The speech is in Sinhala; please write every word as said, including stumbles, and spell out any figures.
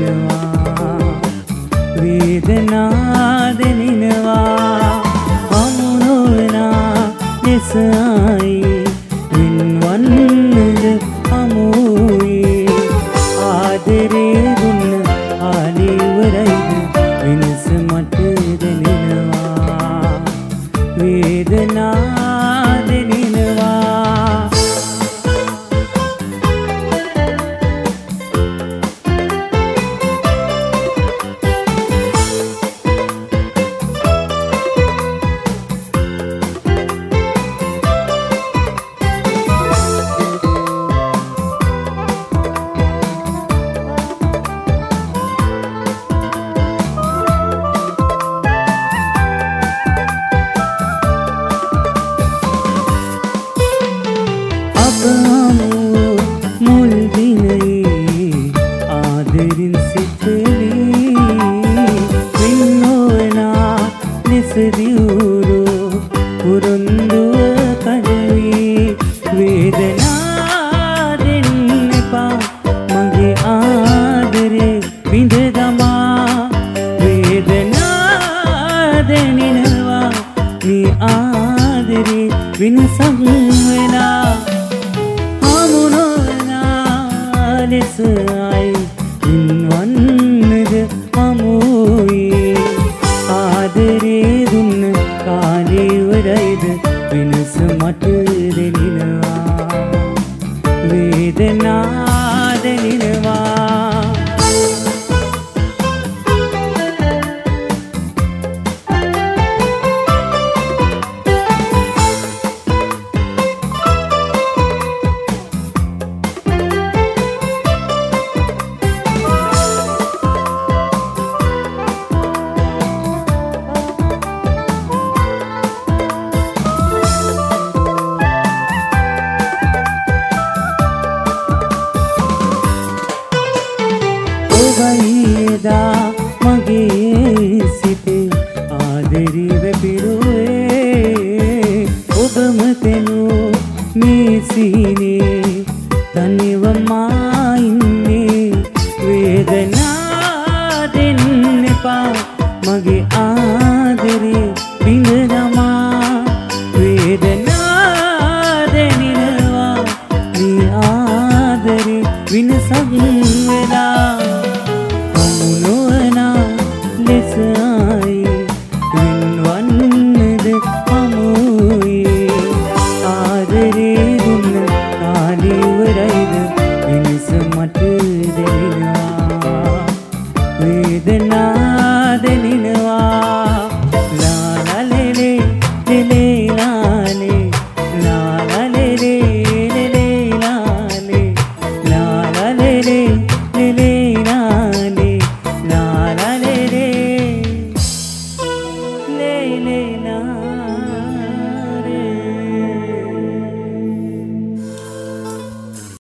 දෙනිනවා වේදනා දෙනිනවා අමුණුනා ලෙසයි වින්වන්නද අමුයි ආදරේ දුන්න ආලිවරයිද වෙනස මට දෙනිනවා වේදනා දෙනිනවා මුල් දිනයේ ආදරින් සිටලී වින්නෝනා නිසදිවුරු පුරුන්දුව කඩවී වේදනා දෙන්න එපා මගේ ආදරේ විඳ දමා වේදනා දෙනිනවා මේ ආදරේ විනසක් වෙලා ලෙසයි වින්වන්නද අමුයි ආදරේ දුන්න කාලෙවරයිද වෙනස මට දෙනිනවා වේදනා දෙනිනවා ඔබයිදා මගේ සිතේ ආදරේ වැපිරුවේ ඔබම තෙනූ මේ සීනේ තනිවමා ඉන්නේ වේදනා දෙන්න එපා මගේ ආදරේ බිඳ දමා වේදනා දෙනිනවා මේ ආදරේ විනසක් වෙලා ලෙසයි වින්වන්නද අමුයි ආදරේ දුන්න කාලෙවරයිද වෙනස මට දෙනිනවා වේදනා දෙනිනවා ලාලලේ ලේ ලාලේ ලාලලේ ලේ ලාලේ ලාලලේ